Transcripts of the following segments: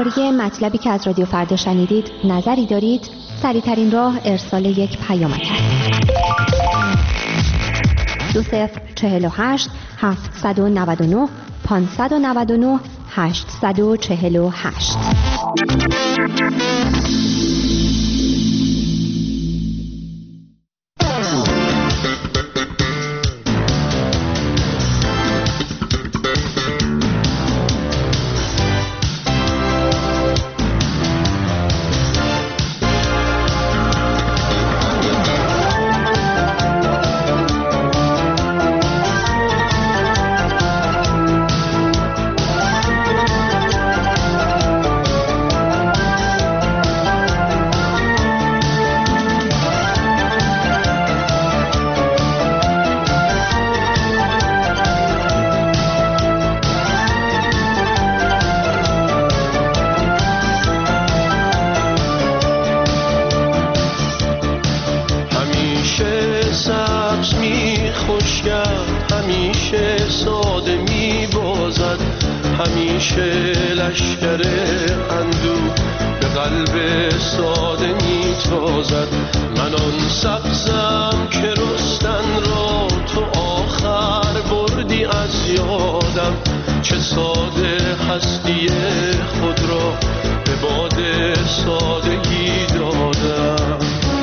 درباره مطلبی که از رادیو فردا شنیدید نظری دارید؟ سریع‌ترین راه ارسال یک پیامک است. 2048 799 599 848. همیشه لشکر اندوه به قلب ساده میتازد. من آن سبزم که رستن را تو آخر بردی از یادم. چه ساده هستی خود را به باد سادگی دادم.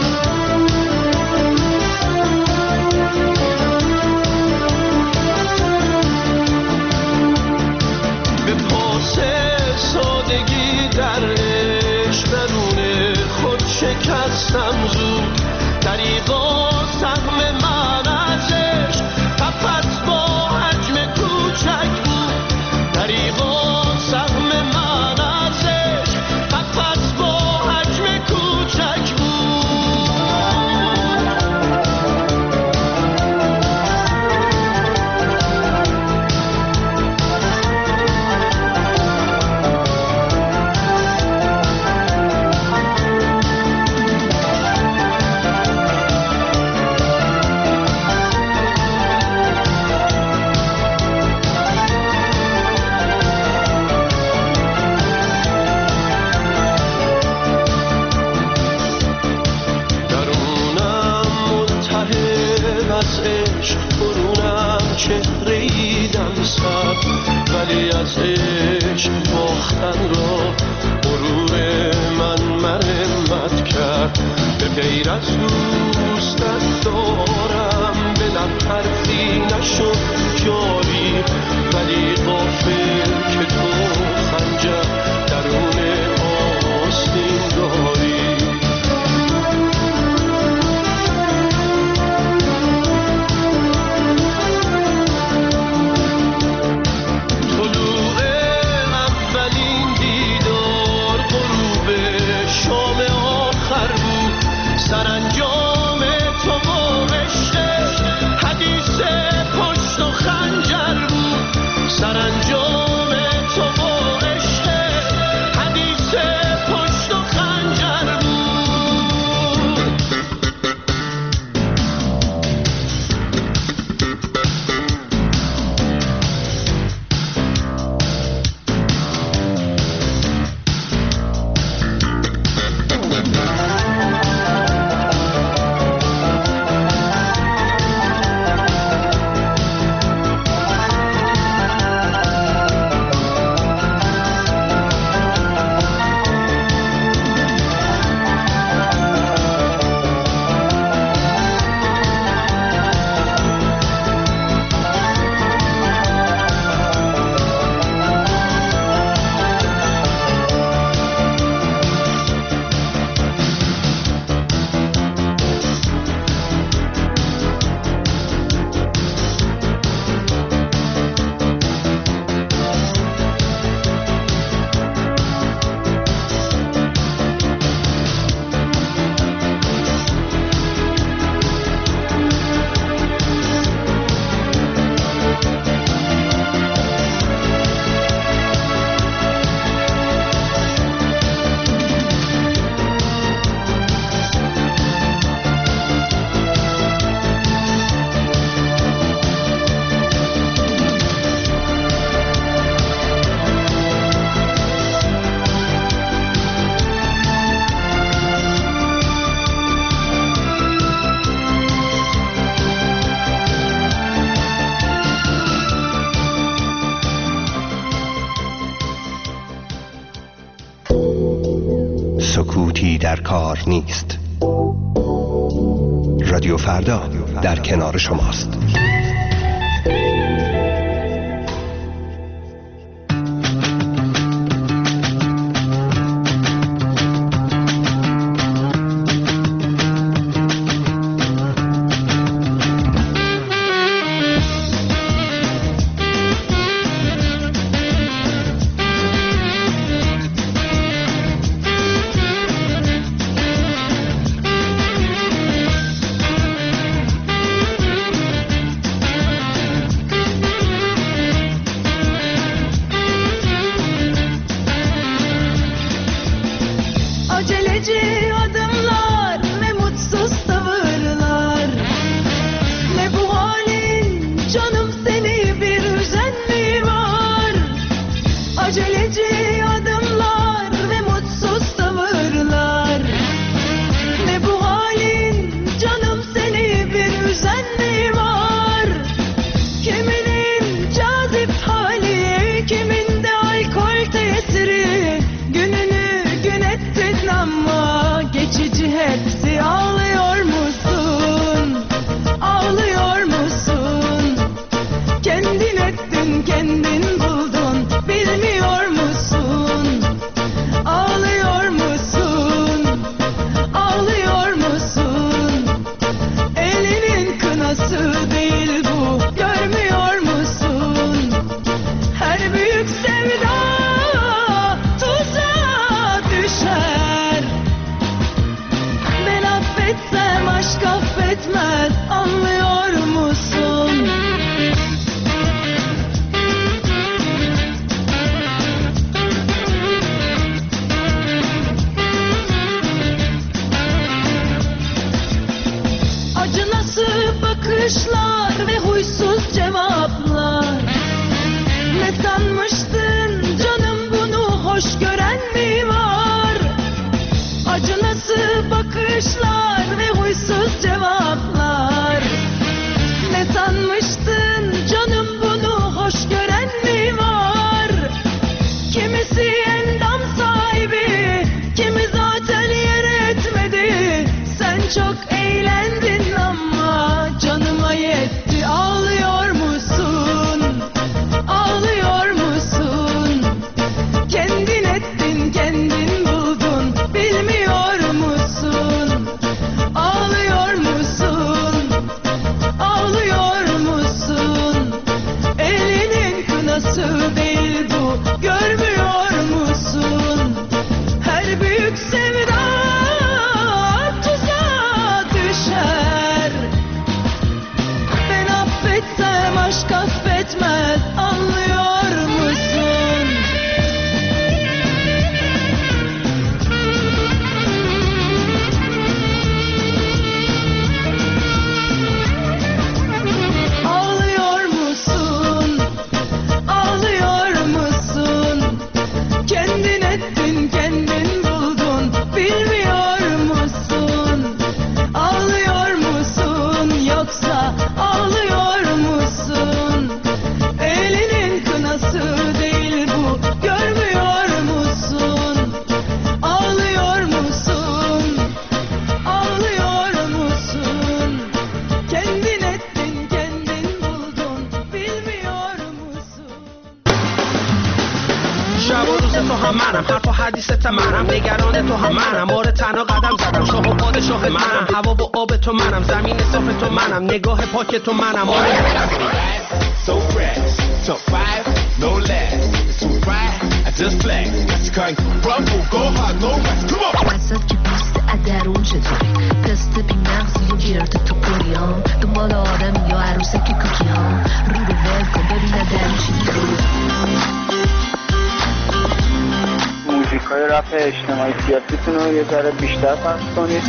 سادگی در عشق درون خود شکستم زود. دریغا سهم من از عشق قفس با حجم کوچک بود. دریغا سهم من از عشق قفس با حجم کوچک بود. ولی از عشق باختن را غرور من مرمت کرد. به غیر از دوستت دارم به لب حرفی نشد جاری. ولی غافل که تو خنجر درون آستین داری. سرانجام تو و رشته حدیث پشت و خنجر سکوتی در کار نیست. رادیو فردا در کنار شماست. نگاه پاک تو منم so fresh so five no less so bright I just flex that's kind rumble go hard no rest come on وسط که بیست ادرون چطوری تست بیمغزی و گرد تو کوری ها دنبال آدم یا عروسک کوکی ها رو ول کن ببینه در چی موزیکای رپ اجتماعی سیاسیتون رو یه ذره بیشتر پخش کنید.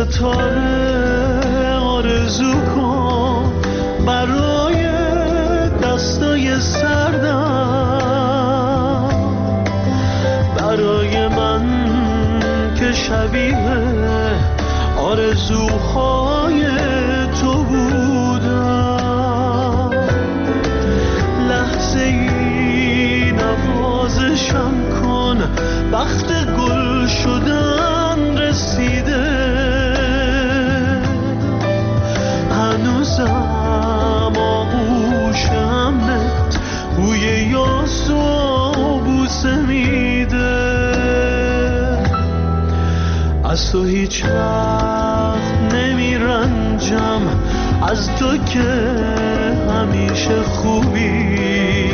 ستاره آرزو کن برای دستای سردم، برای من که شبیه آرزوهای تو بودم. لحظه ای نوازشم کن، وقت گل شدن رسیده، هنوزم آغوشمت بوی یاس و بوسه میده. از تو هیچ وقت نمیرنجم، از تو که همیشه خوبی،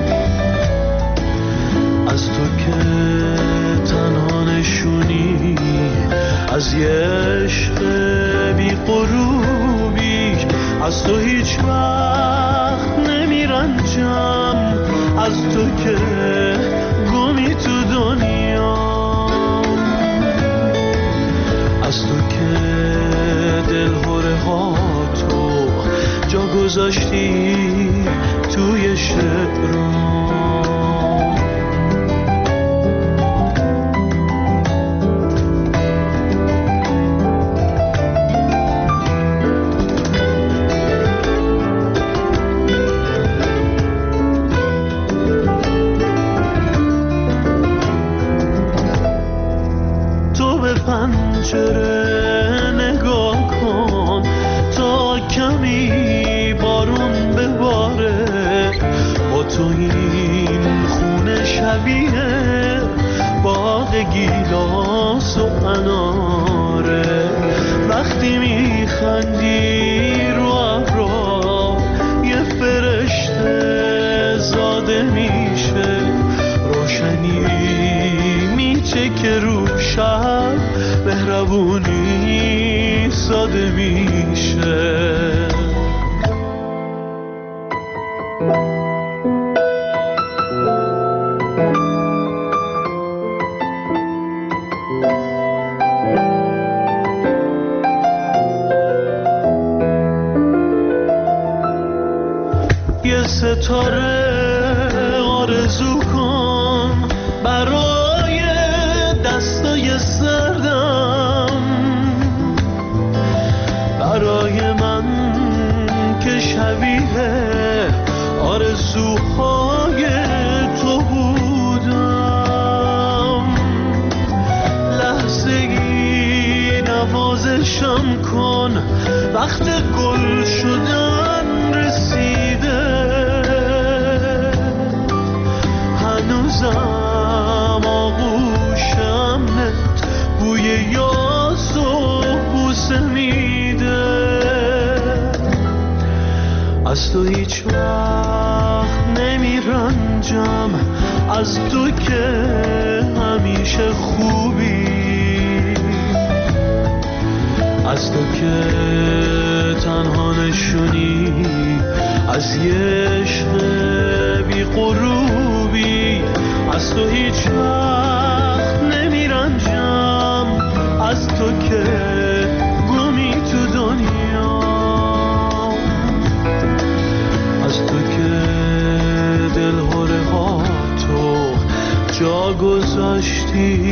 از تو که تنها نشونی از یه عشق بی غروبی. از تو هیچ وقت نمیرنجم، از تو که گمی تو دنیا، از تو که دلهره ها تو جا گذاشتی توی شعرام. پنجره نگاه کن تا کمی بارون بباره، با تو این خونه شبیه باغ گیلاس و اناره. وقتی میخندی رو ابرا یه فرشته زاده میشه، روشنی میچکه رو شب، مهربونی ساده میشه. یه ستاره آرزو کن برای دستای سردم، برای من که شبیه آرزوهای تو بودم. لحظه ای نوازشم کن، وقت گل شدن رسیده، هنوزم آغوشمت بوی یاس و بوسه میده. از تو هیچ وقت نمیرنجم، از تو که همیشه خوبی، از تو که تنها نشونی از یه عشق بی غروبی. از تو هیچ وقت نمیرنجم، از تو که گمی تو دنیا، از تو که دلهره ها تو جا گذاشتی